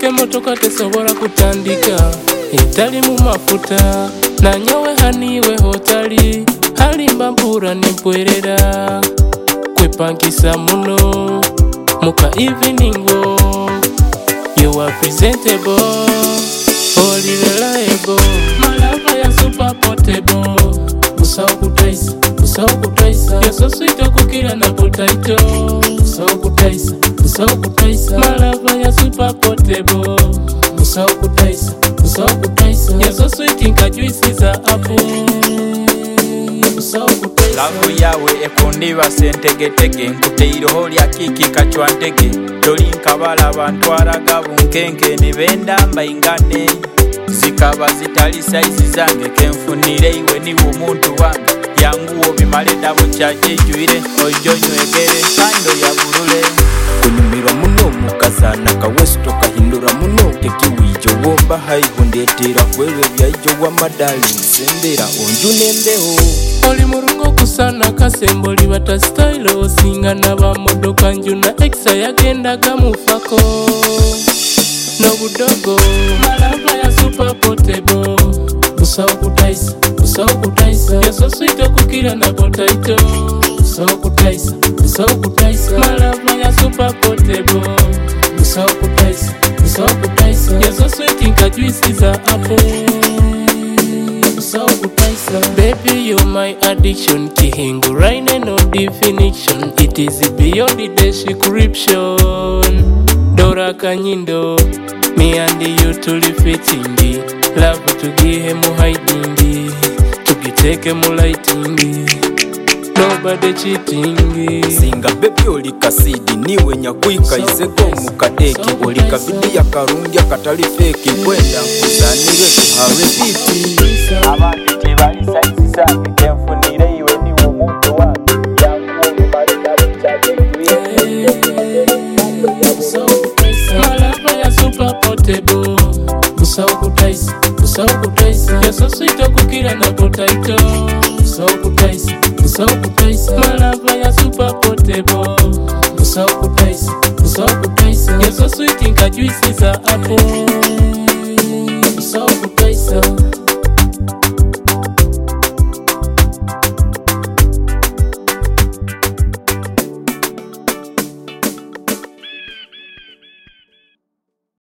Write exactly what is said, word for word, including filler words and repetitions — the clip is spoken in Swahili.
Nsindike motoka tesobola kutandika etali mu mafuta na nyowe haniwe hotali halimba mpura nimpwerera kwepankisa muno muka eveningo. You are presentable, holy reliable, malava ya super portable. Busao kutaisa, busao kutaisa, you're so sweet okukira na potato. Busao kutaisa, busao kutaisa, malava ya super portable. Busao kutaisa, busao kutaisa, you're so sweet inka juice za apple. Busao kutaisa, lavu yawe ekundiba sentegetege nkuteiroho lya kiki kachwantege doli nkabala abantu aragabu nkenke nibendamba ingane zikaba zitali saizi zange kenfunire iwe ni umuntu wange yanguwo bimale dabo chajejuire ojonyo egere kando ya burule kunyumira muno mukazana kawesto kahindura muno kekiwijo womba haiho ndetera kwewe byaijo wa madali sembera onjunembeho oli murungo kusana kasemboli bata style osinga na bamodoka njuna exa yagendaga mufako no budogo malava ya super portable. Busao kutaisa, busao kutaisa, you're so sweet okukira na potato. Busao kutaisa, busao kutaisa, malava ya super portable. Busao kutaisa, busao kutaisa, you're so sweet inka juice za apple. Busao kutaisa, baby you're my addiction, kihingu raine no definition, it is beyond the description. Dora Kanyindo, me and you tulifittingi, love tugihe mu hidingi, tugiteke mu lightingi, nobody cheatingi. Singa baby oli kasidi niwe nyakwika iseko mukadeki oli kabidi ya karungi akatali fake kwenda kuzanire kuhawe biti abantu tebali saizi zange kenfunire iwe ni umuntu wange yanguwo bimale dabo chajejuire malava ya super portable. Busao kutaisa, busao kutaisa, you're so sweet okukira na potato. Busao kutaisa, busao kutaisa, malava ya super portable. Busao kutaisa, busao kutaisa, you're so sweet inka juice za apple. Busao kutaisa.